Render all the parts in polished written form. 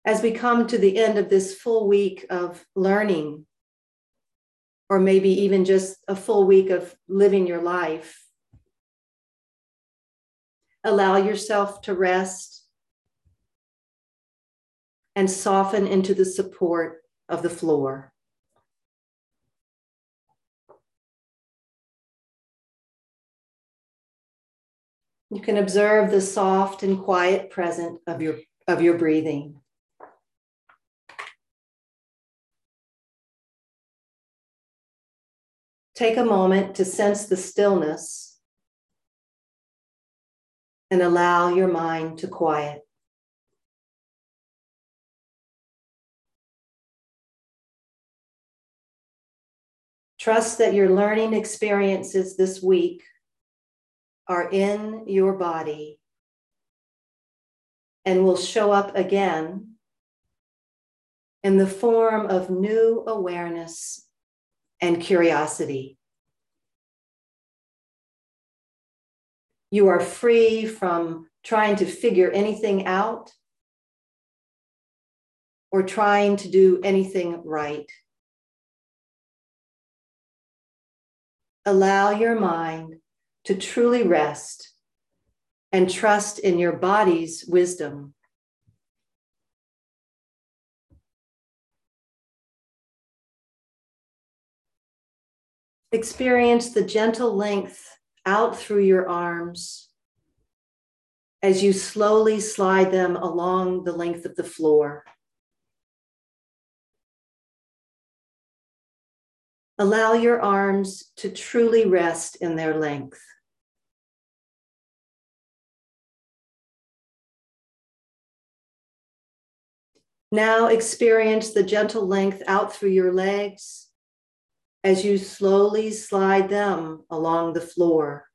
As we come to the end of this full week of learning, or maybe even just a full week of living your life, allow yourself to rest and soften into the support of the floor. You can observe the soft and quiet presence of your breathing. Take a moment to sense the stillness and allow your mind to quiet. Trust that your learning experiences this week are in your body and will show up again in the form of new awareness and curiosity. You are free from trying to figure anything out or trying to do anything right. Allow your mind to truly rest and trust in your body's wisdom. Experience the gentle length out through your arms as you slowly slide them along the length of the floor. Allow your arms to truly rest in their length. Now experience the gentle length out through your legs as you slowly slide them along the floor.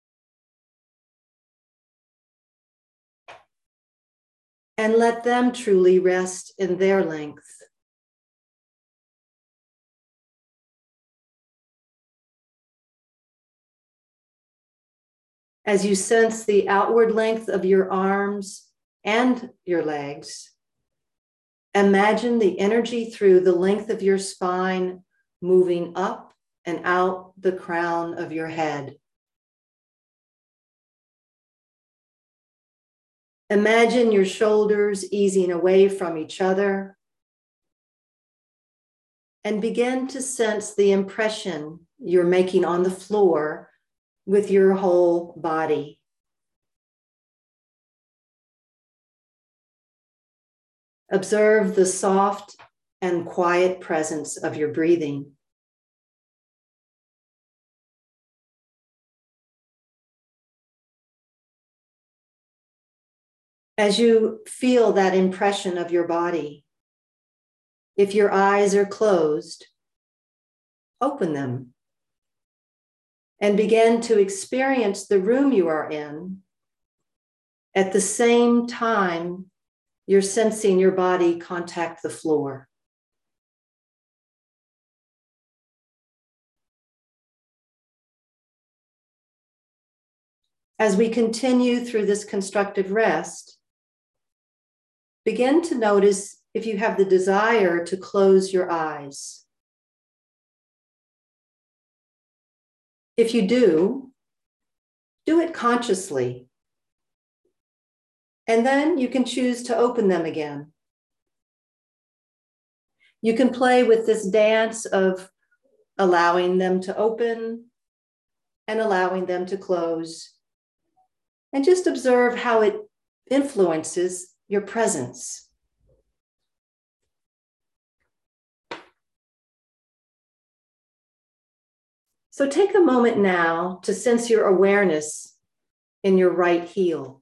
And let them truly rest in their length. As you sense the outward length of your arms and your legs, imagine the energy through the length of your spine moving up and out the crown of your head. Imagine your shoulders easing away from each other and begin to sense the impression you're making on the floor with your whole body. Observe the soft and quiet presence of your breathing. As you feel that impression of your body, if your eyes are closed, open them and begin to experience the room you are in. At the same time, you're sensing your body contact the floor. As we continue through this constructive rest, begin to notice if you have the desire to close your eyes. If you do it consciously. And then you can choose to open them again. You can play with this dance of allowing them to open and allowing them to close. And just observe how it influences your presence. So take a moment now to sense your awareness in your right heel.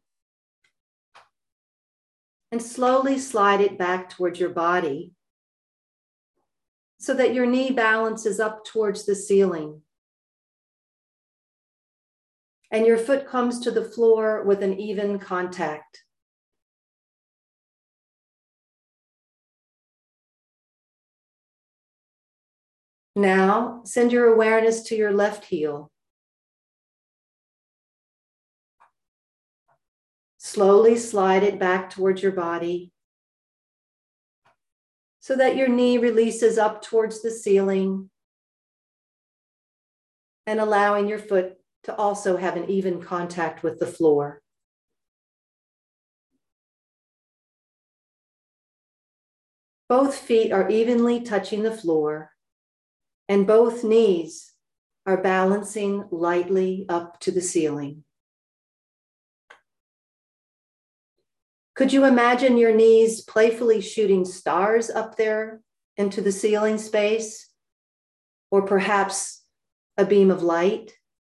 And slowly slide it back towards your body so that your knee balances up towards the ceiling. And your foot comes to the floor with an even contact. Now, send your awareness to your left heel. Slowly slide it back towards your body so that your knee releases up towards the ceiling, and allowing your foot to also have an even contact with the floor. Both feet are evenly touching the floor, and both knees are balancing lightly up to the ceiling. Could you imagine your knees playfully shooting stars up there into the ceiling space, or perhaps a beam of light?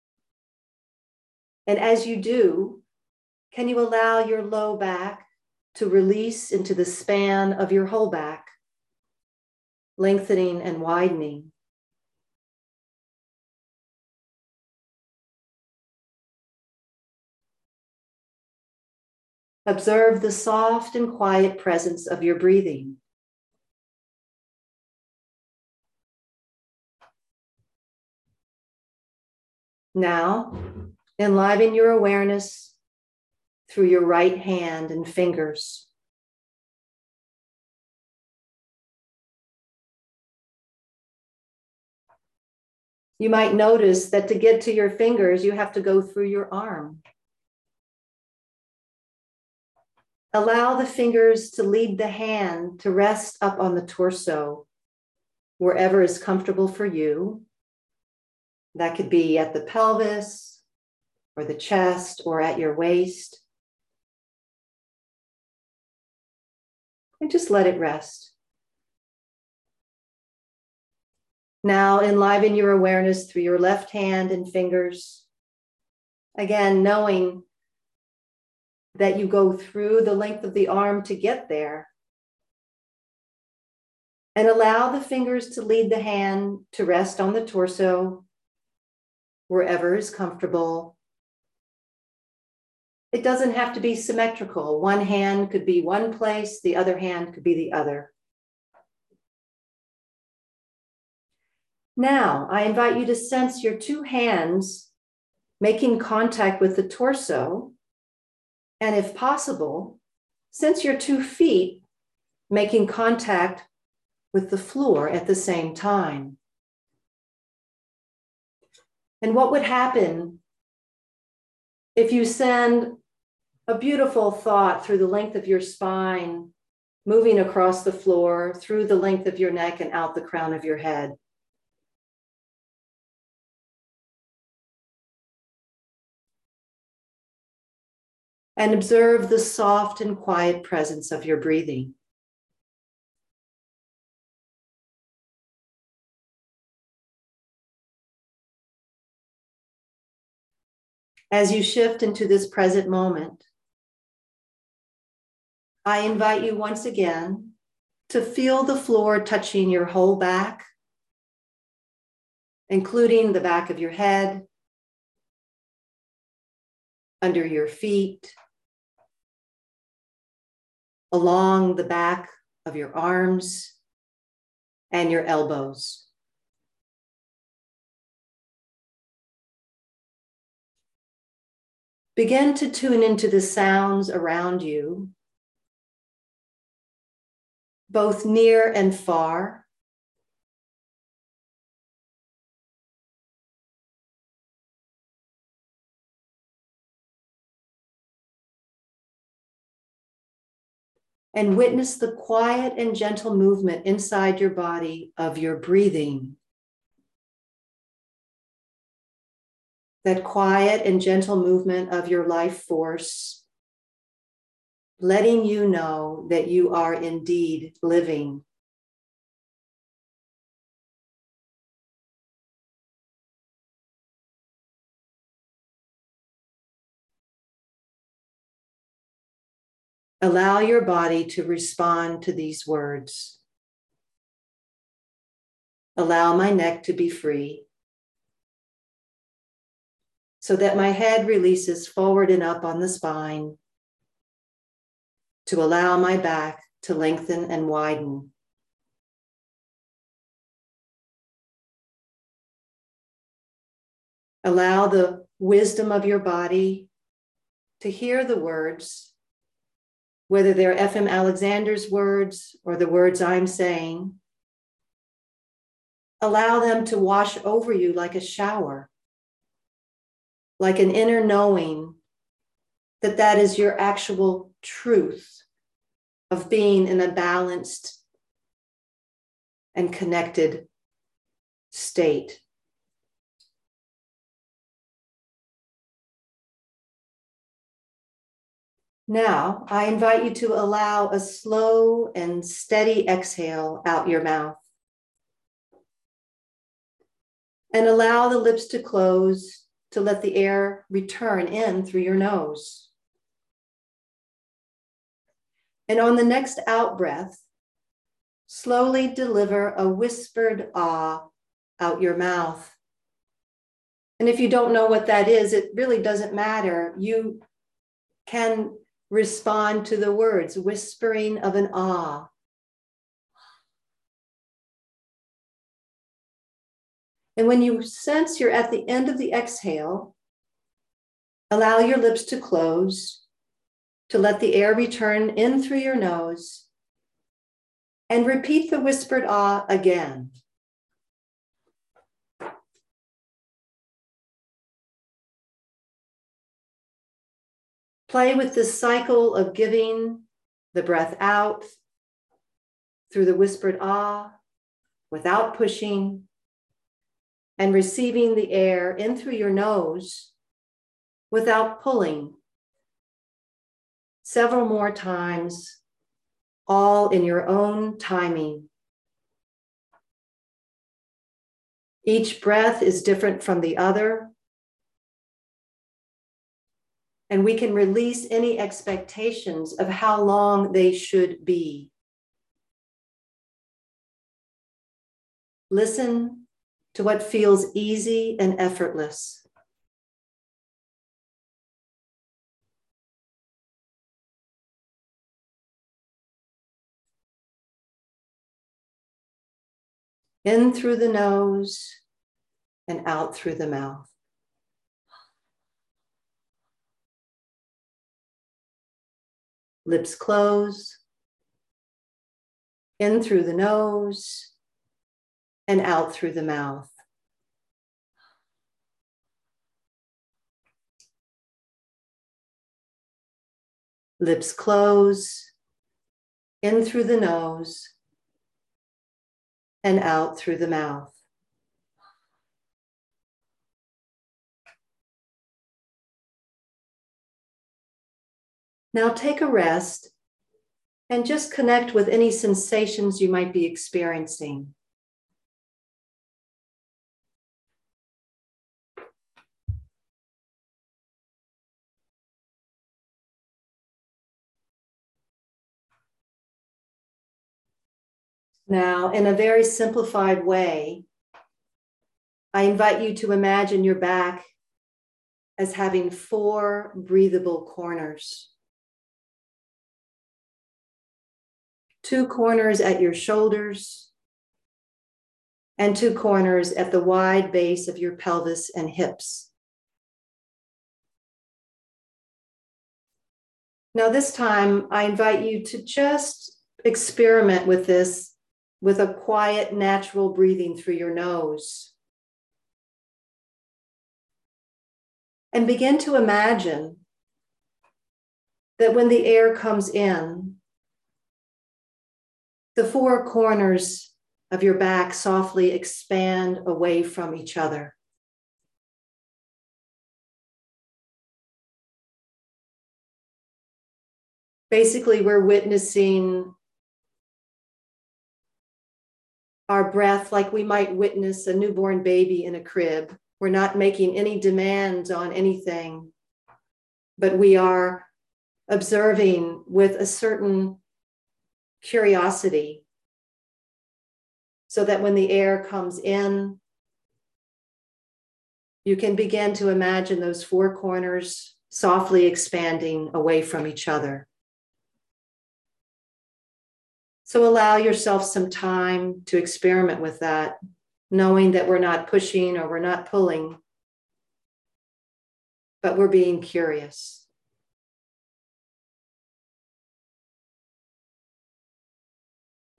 And as you do, can you allow your low back to release into the span of your whole back, lengthening and widening? Observe the soft and quiet presence of your breathing. Now, enliven your awareness through your right hand and fingers. You might notice that to get to your fingers, you have to go through your arm. Allow the fingers to lead the hand to rest up on the torso, wherever is comfortable for you. That could be at the pelvis, or the chest, or at your waist. And just let it rest. Now enliven your awareness through your left hand and fingers. Again, knowing that you go through the length of the arm to get there. And allow the fingers to lead the hand to rest on the torso, wherever is comfortable. It doesn't have to be symmetrical. One hand could be one place, the other hand could be the other. Now, I invite you to sense your two hands making contact with the torso, and if possible, sense your 2 feet making contact with the floor at the same time. And what would happen if you send a beautiful thought through the length of your spine, moving across the floor, through the length of your neck and out the crown of your head? And observe the soft and quiet presence of your breathing. As you shift into this present moment, I invite you once again to feel the floor touching your whole back, including the back of your head, under your feet, along the back of your arms and your elbows. Begin to tune into the sounds around you, both near and far. And witness the quiet and gentle movement inside your body of your breathing. That quiet and gentle movement of your life force, letting you know that you are indeed living. Allow your body to respond to these words. Allow my neck to be free, so that my head releases forward and up on the spine, to allow my back to lengthen and widen. Allow the wisdom of your body to hear the words whether they're F.M. Alexander's words or the words I'm saying. Allow them to wash over you like a shower, like an inner knowing that that is your actual truth of being in a balanced and connected state. Now, I invite you to allow a slow and steady exhale out your mouth. And allow the lips to close to let the air return in through your nose. And on the next out breath, slowly deliver a whispered ah out your mouth. And if you don't know what that is, it really doesn't matter. You can respond to the words, whispering of an ah. And when you sense you're at the end of the exhale, allow your lips to close, to let the air return in through your nose, and repeat the whispered ah again. Play with this cycle of giving the breath out through the whispered ah, without pushing, and receiving the air in through your nose without pulling. Several more times, all in your own timing. Each breath is different from the other, and we can release any expectations of how long they should be. Listen to what feels easy and effortless. In through the nose and out through the mouth. Lips close, in through the nose and out through the mouth. Lips close, in through the nose and out through the mouth. Now take a rest and just connect with any sensations you might be experiencing. Now, in a very simplified way, I invite you to imagine your back as having 4 breathable corners. 2 corners at your shoulders and 2 corners at the wide base of your pelvis and hips. Now this time, I invite you to just experiment with this with a quiet, natural breathing through your nose. And begin to imagine that when the air comes in, the 4 corners of your back softly expand away from each other. Basically, we're witnessing our breath like we might witness a newborn baby in a crib. We're not making any demands on anything, but we are observing with a certain curiosity so that when the air comes in, you can begin to imagine those 4 corners softly expanding away from each other. So allow yourself some time to experiment with that, knowing that we're not pushing or we're not pulling, but we're being curious.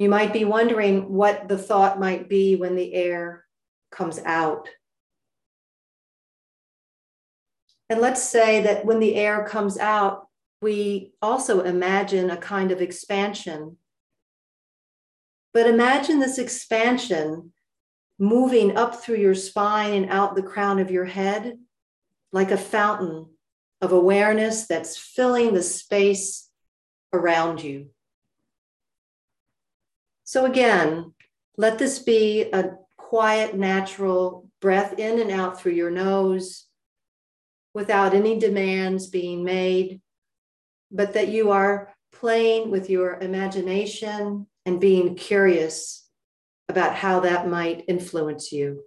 You might be wondering what the thought might be when the air comes out. And let's say that when the air comes out, we also imagine a kind of expansion. But imagine this expansion moving up through your spine and out the crown of your head like a fountain of awareness that's filling the space around you. So again, let this be a quiet, natural breath in and out through your nose without any demands being made, but that you are playing with your imagination and being curious about how that might influence you.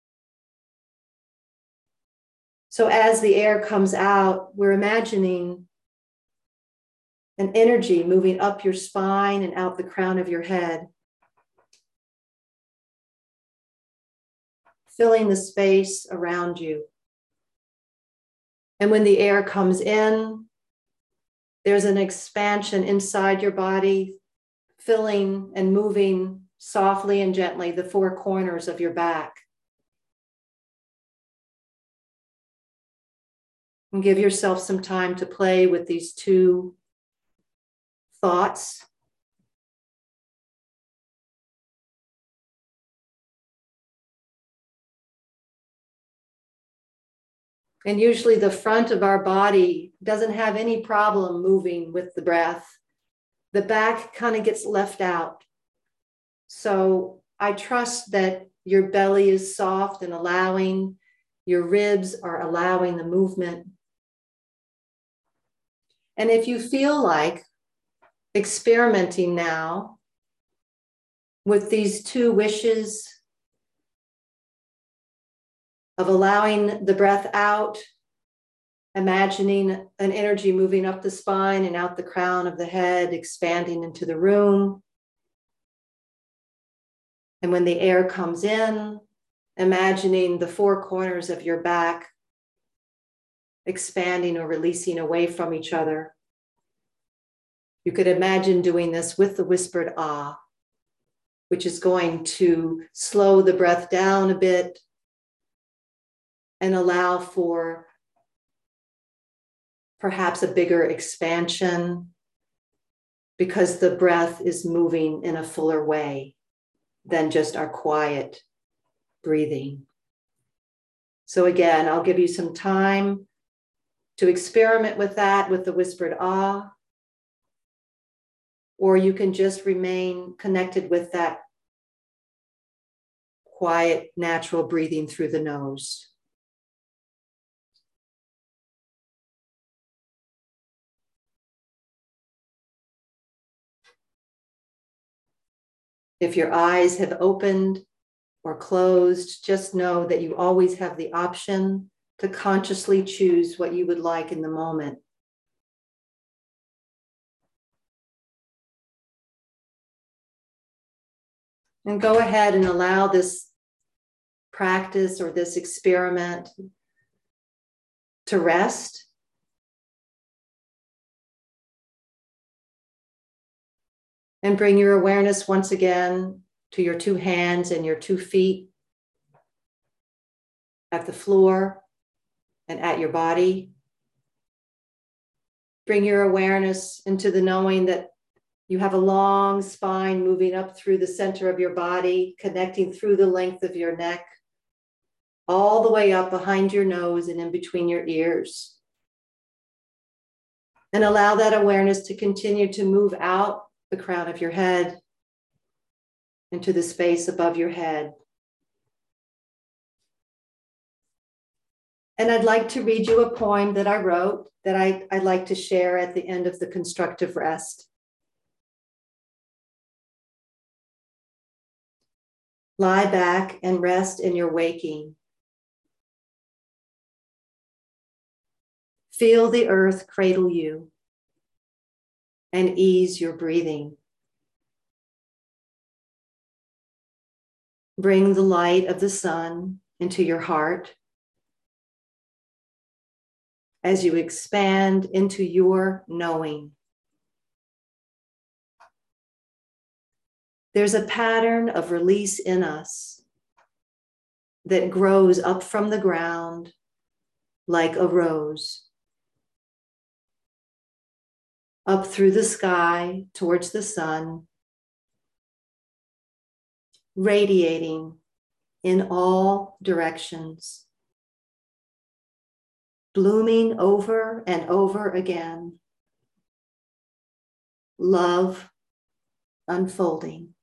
So as the air comes out, we're imagining an energy moving up your spine and out the crown of your head, filling the space around you. And when the air comes in, there's an expansion inside your body, filling and moving softly and gently the four corners of your back. And give yourself some time to play with these two thoughts. And usually the front of our body doesn't have any problem moving with the breath. The back kind of gets left out. So I trust that your belly is soft and allowing, your ribs are allowing the movement. And if you feel like experimenting now with these two wishes of allowing the breath out, imagining an energy moving up the spine and out the crown of the head, expanding into the room. And when the air comes in, imagining the four corners of your back expanding or releasing away from each other. You could imagine doing this with the whispered ah, which is going to slow the breath down a bit and allow for perhaps a bigger expansion because the breath is moving in a fuller way than just our quiet breathing. So again, I'll give you some time to experiment with that with the whispered ah, or you can just remain connected with that quiet, natural breathing through the nose. If your eyes have opened or closed, just know that you always have the option to consciously choose what you would like in the moment. And go ahead and allow this practice or this experiment to rest. And bring your awareness once again to your two hands and your 2 feet at the floor and at your body. Bring your awareness into the knowing that you have a long spine moving up through the center of your body, connecting through the length of your neck, all the way up behind your nose and in between your ears. And allow that awareness to continue to move out the crown of your head into the space above your head. And I'd like to read you a poem that I wrote that I'd like to share at the end of the constructive rest. Lie back and rest in your waking. Feel the earth cradle you and ease your breathing. Bring the light of the sun into your heart as you expand into your knowing. There's a pattern of release in us that grows up from the ground like a rose, up through the sky towards the sun, radiating in all directions, blooming over and over again, love unfolding.